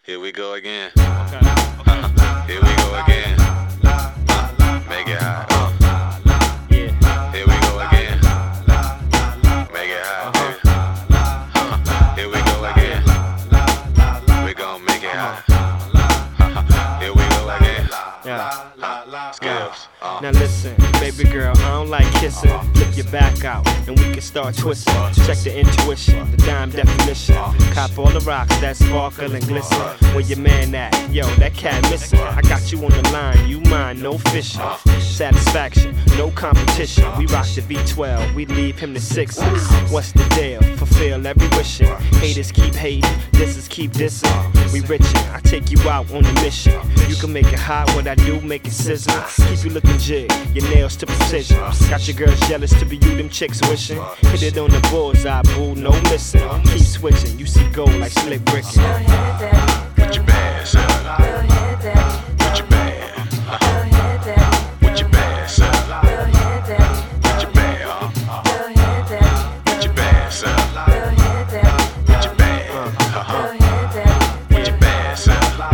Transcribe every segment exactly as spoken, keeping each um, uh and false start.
Here we go again. Okay. Okay. Here we go again. Make it hot. Yeah. Here we go again. Make it hot, baby. Here we go again. We gon' make it hot. Here we go again. Yeah. Skills. Uh. Now listen, baby girl, I don't like kissing. Flip your back out, and we can start twisting. Check the intuition, the dime definition. Cop all the rocks that sparkle and glisten. Where your man at? Yo, that cat missing. I got you on the line, you mine, no fishing. Satisfaction, no competition. We rock the V twelve, we leave him the sixes. What's the deal? Fulfill every wishing. Haters keep hating, dissers keep dissing. We richin', I take you out on a mission. You can make it hot, what I do, make it sizzle. Keep you looking jig, your nails to precision. Got your girls jealous to be you, them chicks wishing. Hit it on the bullseye, boo, no missing. Keep switching, you see gold like slick brickin'. Put your bags up. Put your bag. Put your bags up. Put your bag up. Put your bags up. Put your bag. Put your bags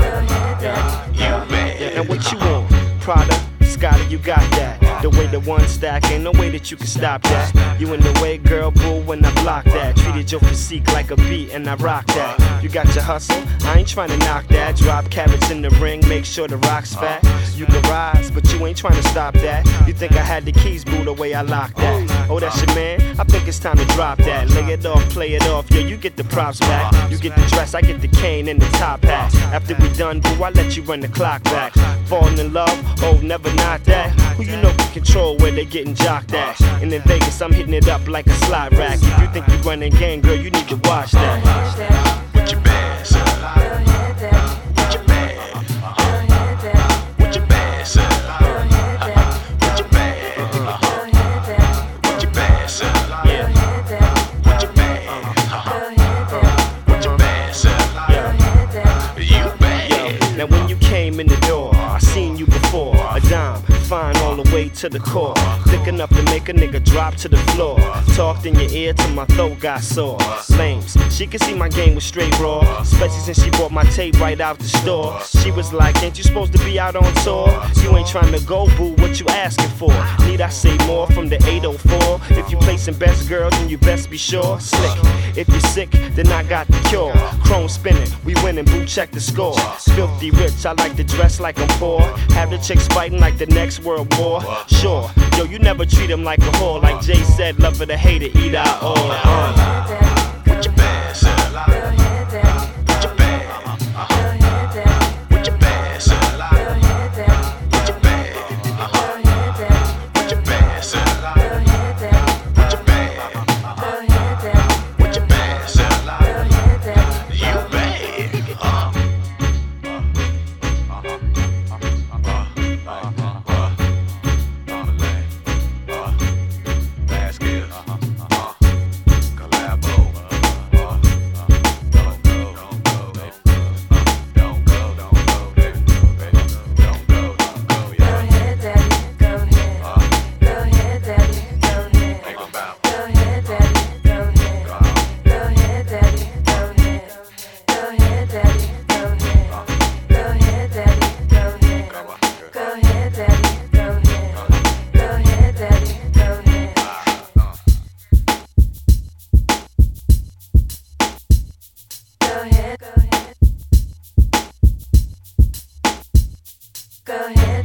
up. You bad. Now what you want? Prada, Scotty, you got that. The way the one stack, ain't no way that you can stop that. You in the way, girl, boo, when I block that. Treated your physique like a beat and I rock that. You got your hustle, I ain't trying to knock that. Drop carrots in the ring, make sure the rock's fat. You can rise, but you ain't trying to stop that. You think I had the keys, boo, the way I lock that. Oh, that's your man? I think it's time to drop that. Lay it off, play it off, yeah, you get the props back. You get the dress, I get the cane and the top hat. After we done, boo, I let you run the clock back. Falling in love, oh, never not that. Who you know can control where they getting jocked at? And in Vegas, I'm hitting it up like a slot rack. If you think you running game, girl, you need to watch that. Put your bags up. Put your bag. Put your bags up. Put your bag. Put your bags up. Yeah. Put your bag. Put your bags up. Yeah. You bad. Now when you came in the door, I seen you before. A dime, fine all the way to the core. Thick enough to make a nigga drop to the floor. Talked in your ear till my throat got sore. Lames, she could see my game was straight raw. Especially since she bought my tape right out the store. She was like, ain't you supposed to be out on tour? You ain't trying to go, boo, what you asking for? Need I say more from the eight oh four? If you placing best girls, then you best be sure. Slick, if you're sick, then I got the cure. Chrome spinning, we winning, boo, check the score. Filthy rich, I like to dress like I'm poor. Have the chicks fighting like the next world war. Sure, yo, you never treat him like a whore. Like Jay said, love her to hate it, eat our all. Uh. Put your bags up. Put your bag. Put your bags up. Put your bag. Put your bags up. Put your bag. Put your bags up. You bad. Uh. Go ahead.